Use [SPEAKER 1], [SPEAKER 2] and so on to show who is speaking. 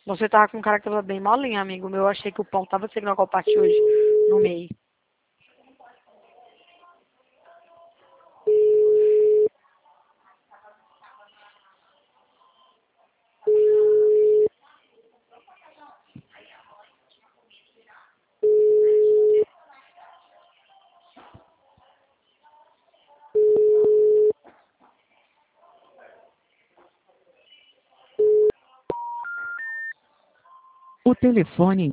[SPEAKER 1] Você tava com cara que tava bem molinho, amigo meu. Eu achei que o pão tava seguindo a copatia hoje no meio.
[SPEAKER 2] O telefone